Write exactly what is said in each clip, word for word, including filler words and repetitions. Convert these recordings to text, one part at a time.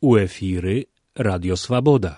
У эфіры Радіо Свабода.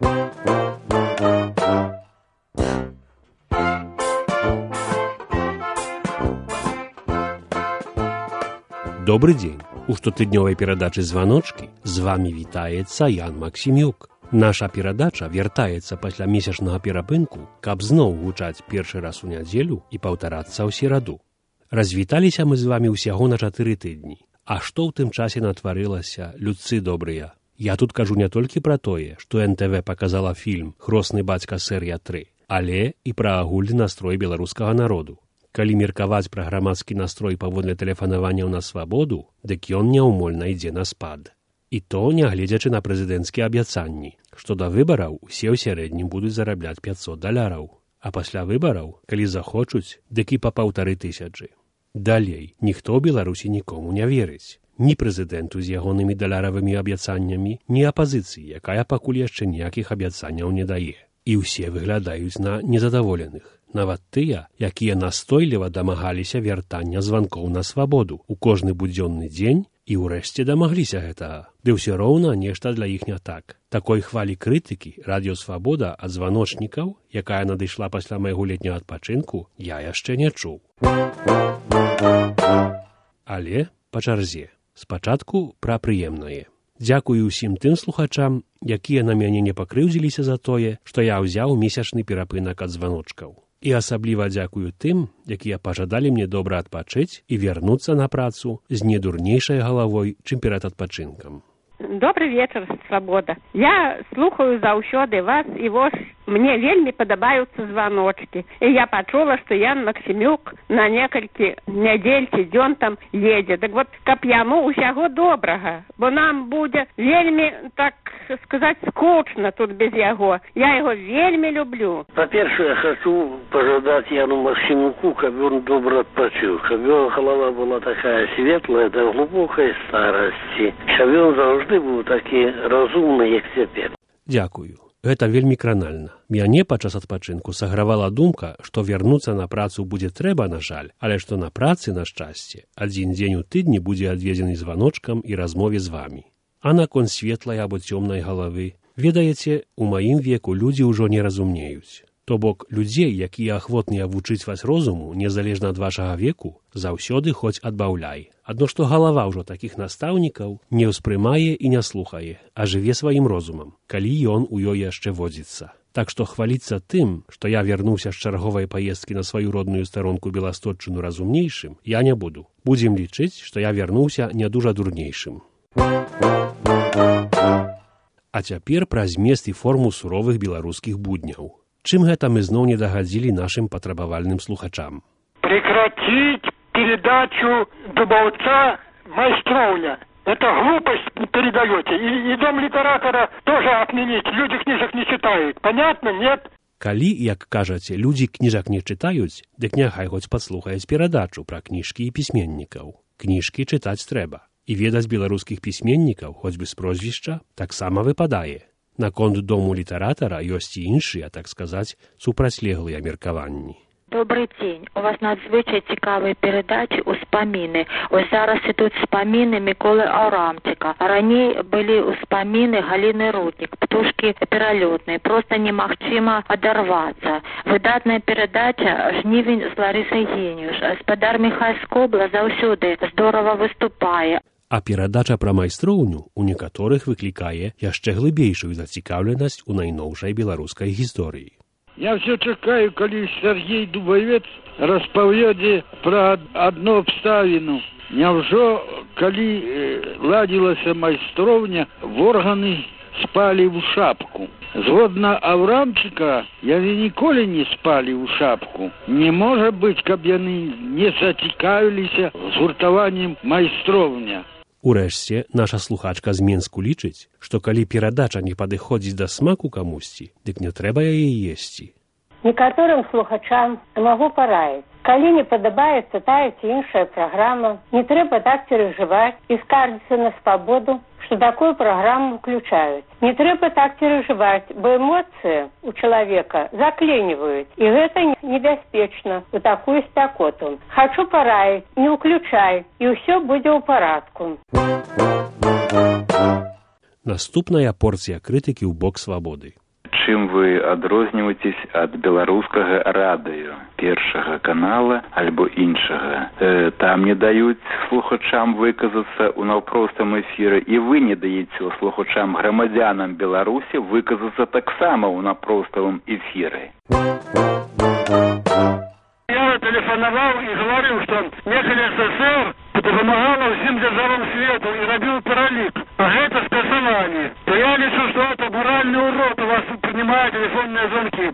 Добрый дзень. У штотыднёвай перадачы «Званочкі» з вамі вітаецца Ян Максімюк. Наша перадача вяртаецца пасля месячнага перапынку, каб зноў гучаць першы раз у нядзелю і паўтарацца ў сераду. Развіталіся мы з вамі ўсяго на чатыры тыдні. А што ў тым часе натварылася, людцы добрыя? Я тут кажу не толькі пра тое, што эн тэ вэ паказала фільм «Хросны бацька серыя тры», але і пра агульны настрой беларускага народу. Калі меркаваць пра грамадскі настрой паводле тэлефанаванняў на свабоду, дык ён няўмольна ідзе на спад. І то нягледзячы на прэзідэнцкія абяцанні, што да выбараў усе ў сярэднім будуць зарабляць пяцьсот даляраў, а пасля выбараў, калі захочуць, дык і па паўтары тысячы. Далей, ніхто ў Беларусі нікому не верыць. Ні прэзідэнту з ягонымі даляравымі абяцаннямі, ні апазіцыі, якая пакуль яшчэ ніякіх абяцанняў не дае. І ўсе выглядаюць на незадаволеных. Нават тыя, якія настойліва дамагаліся вяртання званкоў на свабоду ў кожны будзённы дзень і ўрэшце дамагліся гэтага. Ды ўсё роўна нешта для іх не так. Такой хвалі крытыкі Радіо Свабода ад званочнікаў, якая надышла пасля майго летняга адпачынку, я яшчэ не чуў. Але па чарзе. Спачатку пра прыемнае. Дзякую ўсім тым слухачам, якія на мяне не пакрыўдзіліся за тое, што я ўзяў месячны перапынак ад званочкаў. І асабліва дзякую тым, якія пажадалі мне добра адпачыць і вярнуцца на працу з недурнейшай галавой, чым перад адпачынкам. Добрый вечер, Свобода. Я слухаю заўсёды вас, і вось мне вельмі падабаюцца званочкі. І я пачула, што Ян Максімюк на некалькі нядзель ці дзён там едзе. Так вот, каб яму ўсяго добрага, бо нам будзе вельмі, так сказаць, скучна тут без яго. Я яго вельмі люблю. Па-першае, я хочу пожадаць Яну Максімюку, каб ён добра адпачыў, каб его голова была такая светлая до глубокой старости, каб ён заўжды быў такі разумны, як цяпер. Дзякую. Гэта вельмі кранальна. Мяне падчас адпачынку сагравала думка, што вярнуцца на працу будзе трэба, на жаль, але што на працы, на шчасце, адзін дзень у тыдні будзе адведзены званочкам і размове з вамі. А наконт светлай або цёмнай галавы, ведаеце, у маім веку людзі ўжо не разумнеюць. То бок, людзей, якія ахвотныя вучыць вас розуму, незалежна ад вашага веку, заўсёды хоць адбаўляй. Адно што галава ўжо такіх настаўнікаў не ўспрымае і не слухае, а жыве сваім розумам, калі ён у ёй яшчэ водзіцца. Так што хваліцца тым, што я вярнуўся з чарговай паездкі на сваю родную старонку Беластотчыну разумнейшым, я не буду. Будзем лічыць, што я вярнуўся не дужа дурнейшым. А цяпер пра змест і форму суровых беларускіх будняў. Чым гэта мы зноў не дагадзілі нашым патрабавальным слухачам? Прекратить передачу Дубовца «Майстровня». Это глупость передаете. И, и дом литератора тоже отменить. Люди книжек не читают. Понятно? Нет? Калі, як кажаце, людзі кніжак не чытаюць, дык няхай хоць падслухаюць перадачу пра кніжкі і пісьменнікаў. Кніжкі чытаць трэба. І ведаць беларускіх пісьменнікаў, хоць бы з прозвішча, таксама выпадае. Наконт дому літаратара ёсць і іншыя, так сказаць, супрацьлеглыя меркаванні. Добрый дзень. У вас надзвычай цікавыя перадачы ўспаміны. Ось зараз ідуць спаміны Міколы Аўрамчыка. Раней былі ўспаміны Галіны Руднік, птушкі пералётныя. Проста немагчыма адарвацца. Выдатная перадача «Жнівень» з Ларысай Геніюш. Гаспадар Міхай Скобла заўсёды здорава выступае. А перадача пра майстроўню у некаторых выклікае яшчэ глыбейшую зацікаўленасць у найноўшай беларускай гісторыі. Я все чекаю, калі Сергей Дубовец распавядзе пра адну абставіну. Няўжо, калі э, ладзілася майстроўня, ворганы спалі ў шапку. Згодна Аўрамчыка, яны ніколі не спалі ў шапку. Не можа быць, каб яны не зацікавіліся згуртаваннем майстроўня. Урэшце, наша слухачка з Менску лічыць, што калі перадача не падыходзіць да смаку камусьці, дык не трэба яе есці. Некаторым слухачам магу параіць. Калі не падабаецца тая ці іншая праграма, не трэба так перажываць і скардзіцца на свабоду, што такую праграму ўключаюць. Не трэба так перажываць, бо эмоцыі ў чалавека закленіваюць, і гэта небяспечна ў такую спякоту. Хачу параіць, не ўключай, і ўсё будзе ў парадку. Наступная порцыя крытыкі ў бок свабоды. Чым вы адрозніваецесь ад беларускага радыё, першага канала альбо іншага? Э, там не даюць слухачам выказацца ў наўпростым эфіры, і вы не даеце слухачам, грамадзянам Беларусі выказацца таксама ў наўпростым эфіры. Я телефоновал и говорил, что некоторые СССР помогало всем державам свету и робил паралик. А это скасование. То я лечу, что это моральный урод у вас принимает телефонные звонки.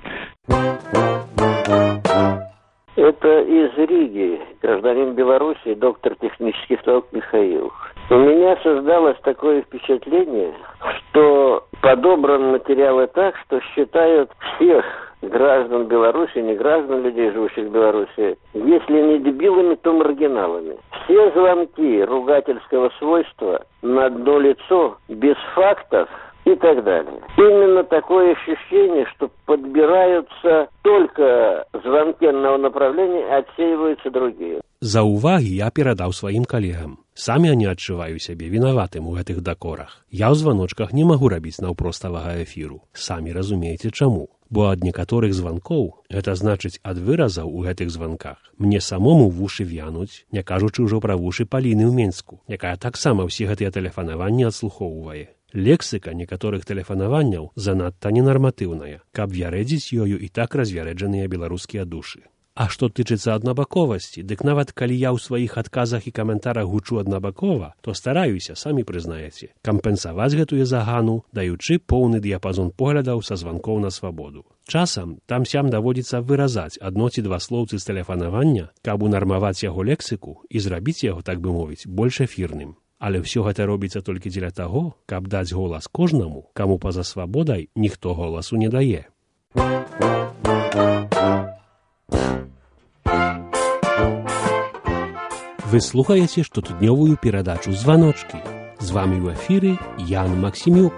Это из Риги, гражданин Беларуси, доктор технических наук Михаил. У меня создалось такое впечатление, что подобран материалы так, что считают всех граждан Беларуси, не граждан людей, живущих в Беларуси, если не дебилами, то маргиналами. Все звонки ругательского свойства на одно лицо, без фактов и так далее. Именно такое ощущение, что подбираются только звонки одного направления, а отсеиваются другие. За ўвагі я перадаў сваім калегам. Самі я не адчуваю сябе вінаватым у гэтых дакорах. Я ў званочках не магу рабіць наўпроставага эфіру. Самі разумееце чаму. Бо ад некаторых званкоў, гэта значыць ад выразаў у гэтых званках, мне самому вушы вянуць, не кажучы ўжо пра вушы Паліны ў Менску, якая таксама ўсе гэтыя тэлефанаванні адслухоўвае. Лексіка некаторых тэлефанаванняў занадта ненарматыўная, каб вярэдзіць ёю і так развярэджаныя беларускія душы. А што тычыцца аднабаковасці, дык нават калі я ў сваіх адказах і каментарах гучу аднабакова, то стараюся, самі прызнаеце, кампенсаваць гэтую загану, даючы поўны дыяпазон поглядаў са званкоў на свабоду. Часам там-сям даводзіцца выразаць адно ці два слоўцы з тэлефанавання, каб унармаваць яго лексіку і зрабіць яго, так бы мовіць, больш эфірным. Але ўсё гэта робіцца толькі дзеля таго, каб даць голас кожнаму, каму па-за свабодай ніхто голасу не дае. Вы слухаеце штотыднёвую перадачу «Званочкі». З вамі ў эфіры Ян Максімюк.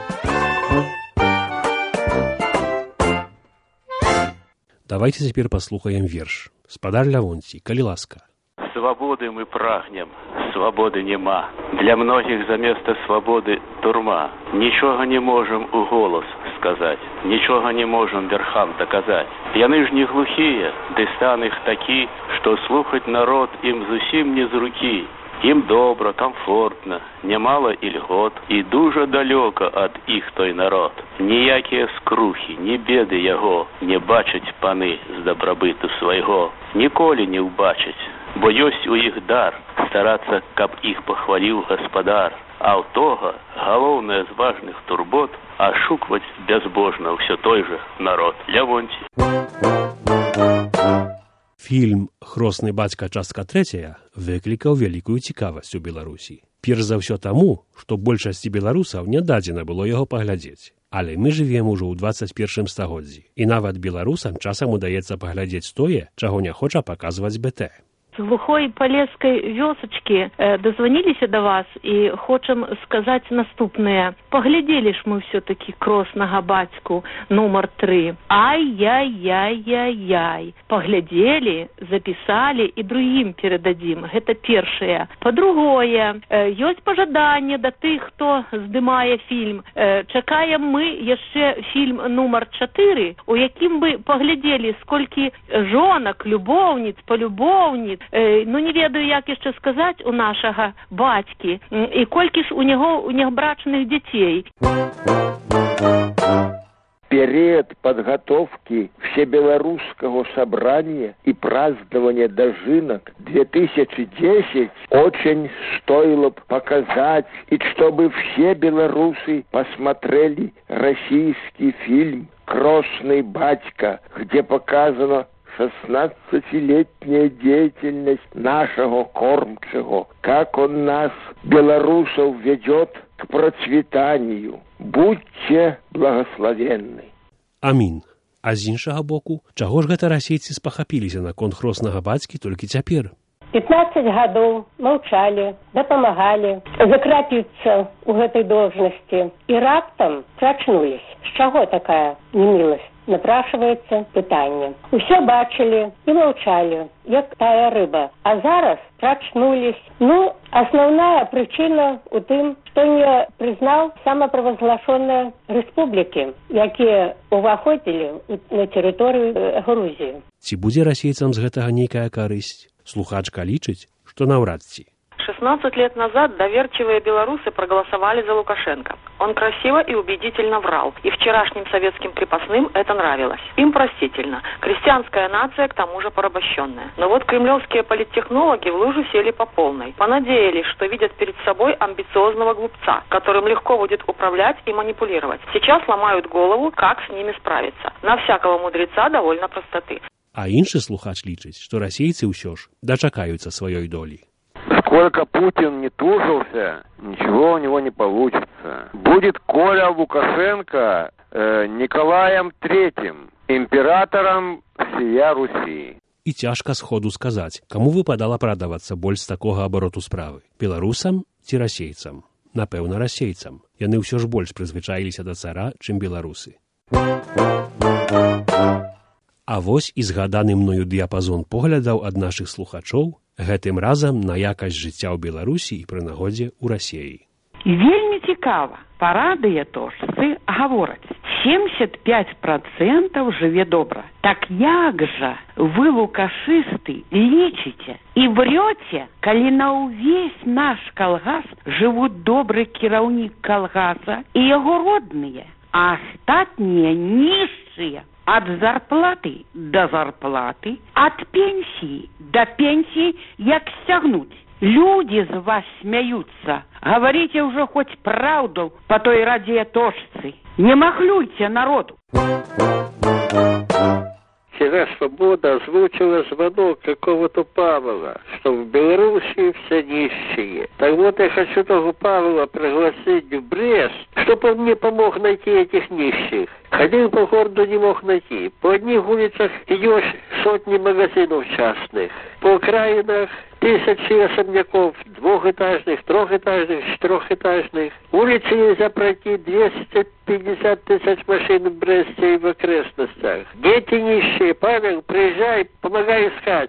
Давайте цяпер паслухаем верш. Спадар Лявонцій, калі ласка. Свободы мы прагнем, свободы нема. Для многих за место свободы турма. Нічога не можем у голос сказать, нічога не можем верхам доказать. Яны ж не глухие, ды стан их такі, что слухать народ им зусім не з руки. Им добро, комфортно, немало и льгот, и дуже далеко от их той народ. Ніякія скрухи, ні беды яго не бачаць паны з дабрабыту свайго. Ніколі не ўбачаць, бо ёсць у іх дар старацца, каб іх пахваліў гаспадар. А ў тога галоўнае з важных турбот ашукваць бязбожна ўсё той же народ. Лявонцій. Фільм «Хросны бацька. Частка трэцяя» выклікаў вялікую цікавасць у Беларусі. Перш за ўсё таму, што большасці беларусаў не дадзена было яго паглядзець. Але мы жывем ужо ў дваццаць першым стагоддзі. І нават беларусам часам удаецца паглядзець тое, чаго не хоча паказваць бэ тэ. З глухой палескай вёсачкі э, дазваніліся да вас і хочам сказаць наступнае. Паглядзелі ж мы ўсё-такі «Хроснага бацьку» нумар тры. Ай-яй-яй-яй-яй. Паглядзелі, запісалі і другім перададзім. Гэта першае. Па-другое, э, ёсць пажаданне да тых, хто здымае фільм. Э, чакаем мы яшчэ фільм нумар чатыры, у якім бы паглядзелі, сколькі жонак, любоўніц, палюбоўніц, ну не ведаю, як яшчэ сказаць, у нашага бацькі, і колькі ж у него у небрачных дзяцей. Период подготовки всебелорусского собрания и празднования дожинок две тысячи десять очень стоило бы показать, и чтобы все белорусы посмотрели российский фильм «Кросный батька», где показано шестнадцатилетняя деятельность нашего кормчего, как он нас, белорусов, ведет к процветанию. Будьте благословенны. Амін. А з іншага боку, чаго ж гэта расейцы спахапіліся наконт хроснага бацькі толькі цяпер? пятнадцать гадоў маўчалі, дапамагалі закрапіцца ў гэтай должнасці і раптам прачнулись. З чаго такая неміласць? напрашивается пытанне. Усё бачылі і маўчалі, як тая рыба. А зараз прачнулись. Ну, основная причина у тым, што не прызнаў самаправазглашоныя рэспублікі, якія уваходзілі на тэрыторыю Грузіі. Ці будзе расейцам з гэтага нейкая карысць? Слухачка лічыць, што наўрад ці. шестнадцать лет назад доверчивые белорусы проголосовали за Лукашенко. Он красиво и убедительно врал. И вчерашним советским крепостным это нравилось. Им простительно. Крестьянская нация, к тому же порабощенная. Но вот кремлевские политтехнологи в лужу сели по полной. Понадеялись, что видят перед собой амбициозного глупца, которым легко будет управлять и манипулировать. Сейчас ломают голову, как с ними справиться. На всякого мудреца довольно простоты. А іншы слухач лічыць, што расейцы ўсё ж дачакаюцца сваёй долі. Сколько Путин не тужился, ничего у него не получится. Будет Коля Лукашенко э, Николаем Третьим, императором всея Руси. І цяжка сходу сказаць, каму выпадала прадавацца больш з такога абароту справы. Беларусам ці расейцам? Напэўна, расейцам. Яны ўсё ж больш прызвычаіліся да цара, чым беларусы. А вось і згаданы мною дыяпазон поглядаў ад нашых слухачоў, гэтым разам на якасць жыцця ў Беларусі і пры нагодзе ў Расіі. Вельмі цікава, па радыёточцы гавораць, семьдесят пять процентов жыве добра. Так як жа вы, лукашысты, лічыце і врёце, калі на ўвесь наш калгас жывуць добры кіраўнік калгаса і яго родныя, а астатнія нішчыя? От зарплаты до зарплаты, от пенсии до пенсии, як стягнуть. Люди з вас смеются. Говорите уже хоть правду по той радиоточце. Не махлюйте народу. Вчера «Свобода» озвучила звонок какого-то Павла, что в Белоруссии все нищие. Так вот, я хочу того Павла пригласить в Брест, чтобы он мне помог найти этих нищих. Ходил по городу, не мог найти. По одних улицах идешь сотни магазинов частных. По окраинах тысячи особняков, двухэтажных, трехэтажных, четырехэтажных. Улицы нельзя пройти, двести пятьдесят тысяч машин в Бресте и в окрестностях. Дети нищие, Павел, приезжай, помогай искать.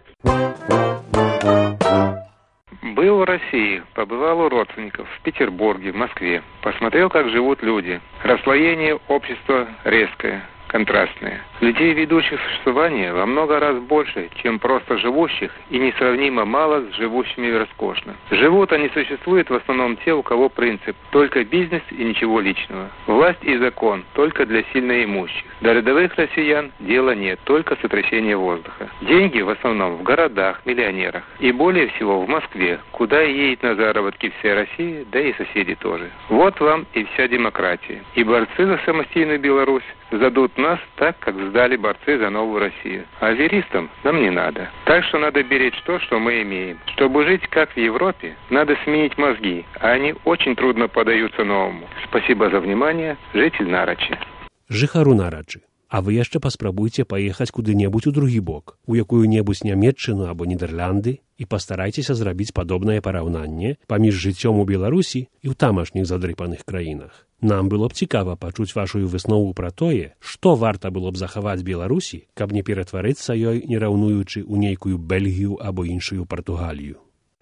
Был в России, побывал у родственников в Петербурге, в Москве. Посмотрел, как живут люди. Расслоение общества резкое, контрастное. Людей, ведущих существование, во много раз больше, чем просто живущих, и несравнимо мало с живущими роскошно. Живут они, существуют в основном те, у кого принцип только бизнес и ничего личного. Власть и закон только для сильноимущих. До рядовых россиян дела нет, только сотрясение воздуха. Деньги в основном в городах, миллионерах. И более всего в Москве, куда и едет на заработки вся Россия, да и соседи тоже. Вот вам и вся демократия. И борцы за самостийную Беларусь задут нас так, как сдали борцы за новую Россию. А веристам нам не надо. Так что надо беречь то, что мы имеем. Чтобы жить как в Европе, надо сменить мозги, а они очень трудно поддаются новому. Спасибо за внимание. Житель Нарачи. Жыхару Нарачы. А вы яшчэ паспрабуйце паехаць куды-небудзь у другі бок, у якую-небудзь Нямецчыну або Нідерланды, і пастарайцеся зрабіць падобнае параўнанне паміж жыццём у Беларусі і ў тамашніх задрыпаных краінах. Нам было б цікава пачуць вашую выснову пра тое, што варта было б захаваць Беларусі, каб не ператварыцца ёй, не раўнуючы ў нейкую Бельгію або іншую Партугалію.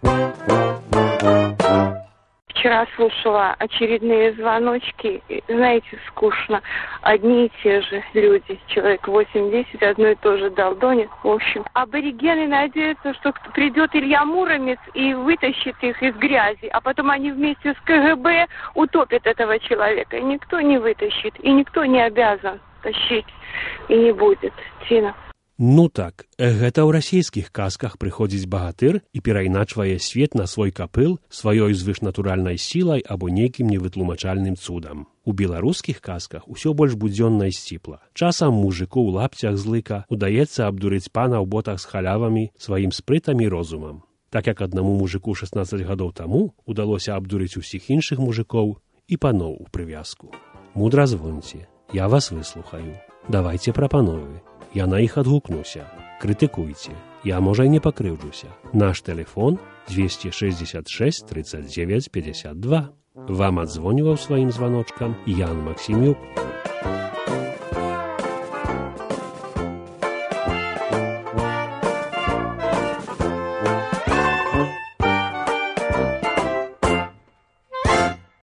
Вчера слушала очередные звоночки, знаете, скучно. Одни и те же люди, человек восемь-десять, одно и то же долдонит. В общем, аборигены надеются, что придет Илья Муромец и вытащит их из грязи, а потом они вместе с КГБ утопят этого человека. И никто не вытащит, и никто не обязан тащить, и не будет. Тина. Ну так, гэта ў расійскіх казках прыходзіць багатыр і перайначвае свет на свой капыл сваёй звышнатуральнай сілай або нейкім невытлумачальным цудам. У беларускіх казках усё больш будзённа і сціпла. Часам мужыку ў лапцях злыка удаецца абдурыць пана ў ботах з халявамі сваім спрытам і розумам. Так як аднаму мужыку шаснаццаць гадоў таму удалося абдурыць усіх іншых мужыкоў і паноў у прывязку. Мудра звоньце, я вас выслухаю. Давайце прапановы. Я на іх адгукнуся. Крытыкуйце. Я, можа, і не пакрыўджуся. Наш тэлефон двести шестьдесят шесть тридцать девять пятьдесят два. Вам адзвоніваў сваім званочкам Ян Максімюк.